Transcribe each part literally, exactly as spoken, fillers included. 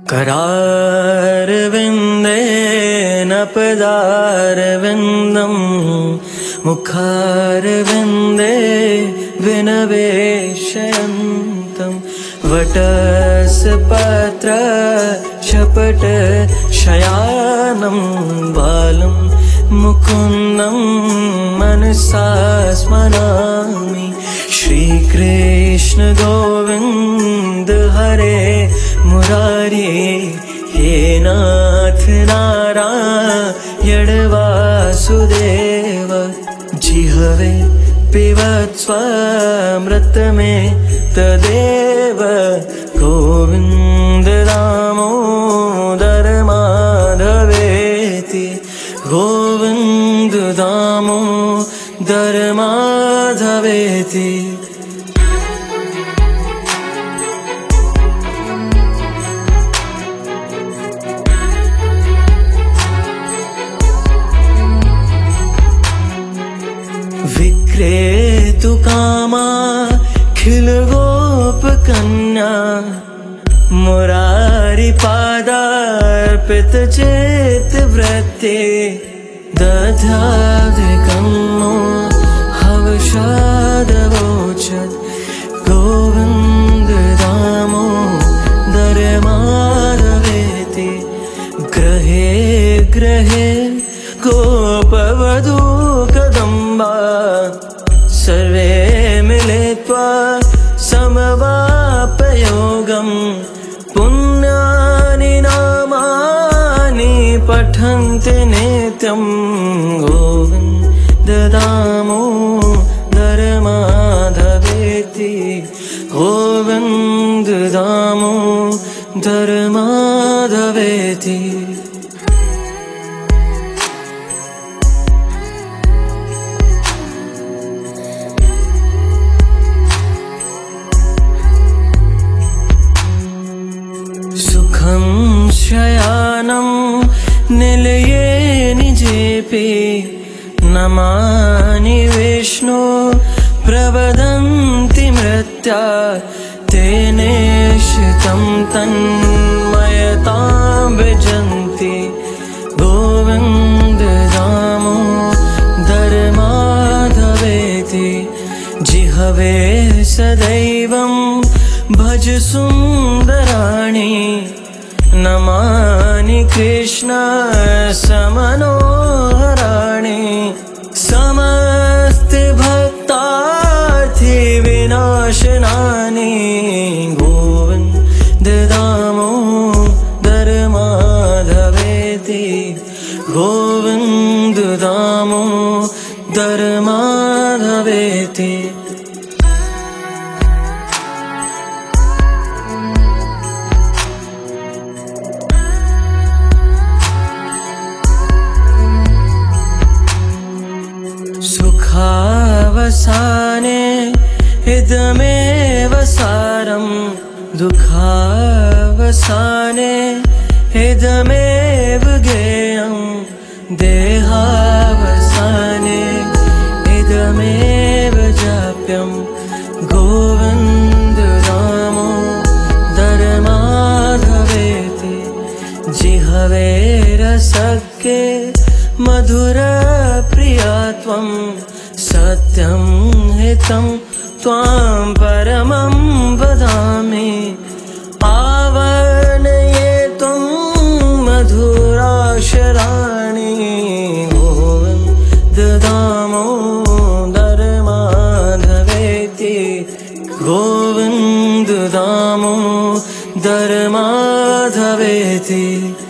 करारविन्देन पदारविन्दं मुखारविन्दे विनवेशयन्तं वटसपत्र शपटशयानं बालं मुकुन्दं मनसा स्मरामि। श्रीकृष्ण गोविन्द हरे मुरारी, हे नाथ नारायण वासुदेव। जिह्वे पिबत्स्वामृत में तदेव, गोविन्द दामोदर माधवेति, गोविन्द दामोदर माधवेति। विक्रेतु कामा खिल गोप कन्या, मुरारी पादार्पित चेत वृत्ते। दध्याधिकं हवशादवोचत्, गोविन्द दामोदर माधवेति। ग्रहे ग्रहे गोपवधू कदम्बा, सर्वे मिलित्वा समवापयोगं। पुण्यानि नामानि पठन्ति नित्यं, गोविन्द दामोदर माधवेति, गोविन्द दामोदर माधवेति। सुखं शयानं निलये निजेपि, नमानि विष्णु प्रवदन्ति मृत्या। तेनेशितं तन्मयतां भजन्ति, गोविन्द दामोदर माधवेति। जिह्वे सदैवं भज सुन्दराणि, नमानि कृष्ण समनोहराणि। समस्त भक्तार्थी विनाशनानि, गोविन्द दामोदर माधवेति, गोविन्द दामोदर माधवेति। सुखावसाने इदमेव सारं, दुःखावसाने इदमेव ज्ञेयं। देहावसाने इदमेव जाप्यं, गोविन्द दामोदर माधवेति। जिह्वे रसके मधुर प्रिया त्वं, सत्यं हितं त्वां परमं वदामि। आवर्णयेतुं मधुराक्षराणि, गोविन्द दामोदर माधवेति, गोविन्द दामोदर माधवेति।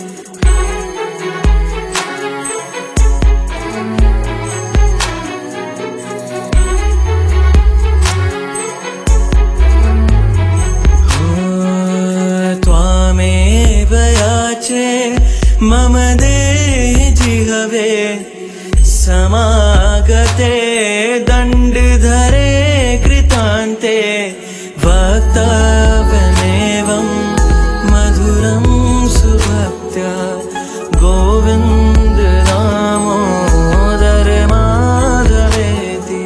मम देहि जिह्वे समागते, दण्डधरे कृतान्ते। वक्तव्यमेवं मधुरं सुभक्त्या, गोविन्द दामोदर माधवेति।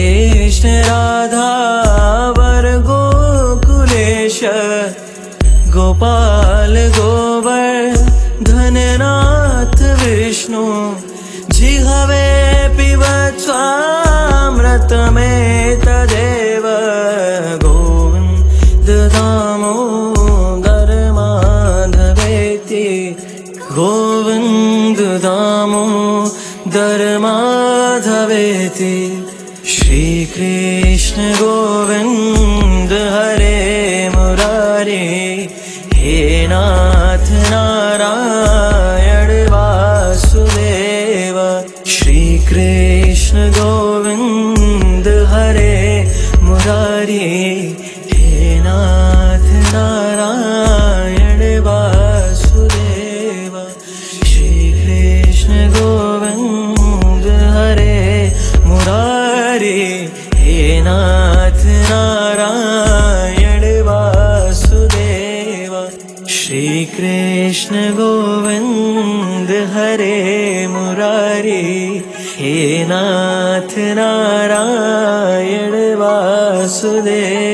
श्रीकृष्ण राधा वर गोकुलेश, गोपाल गोवर्धननाथ विष्णु जिह्वे पिबत स्वामृतमेतदेव गोविन्द दामोदर माधवेति गोविन्द दामोदर माधवेति श्री कृष्ण गोविन्द हरे मुरारे हे नाथ नारायण वासुदेव श्री कृष्ण गोविन्द हरे मुरारे हे नाथ नारायण वासुदेव श्री कृष्ण गोविन्द हरे मुरारे हे नाथ नारायण वासुदेव श्री कृष्ण गोविन्द हरे मुरारे हे नाथ नारायण वासुदेव।